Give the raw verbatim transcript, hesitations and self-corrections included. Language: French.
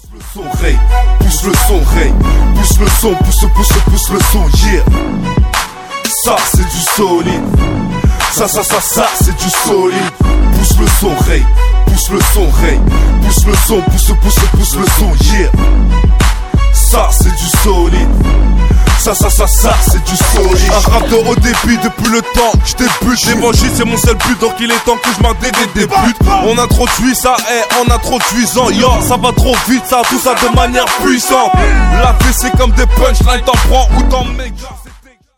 le son, Ray, pousse le son, Ray, pousse le son, pousse, pousse, pousse le son, yeah. Ça c'est du solide, ça, ça, ça, ça c'est du solide. Pousse le son, Ray, pousse le son, Ray, pousse le son, pousse, pousse, pousse le son, yeah. Ça c'est du solide. Ça, ça, ça, ça, c'est du solide. Un rap de haut débit depuis le temps que je débute. L'évangile c'est mon seul but, donc il est temps que je m'arrête des débute. On introduit ça, eh, on introduisant. Yo, ça va trop vite, ça, tout ça de manière puissante. La vie c'est comme des punchlines, t'en prends ou t'en mets.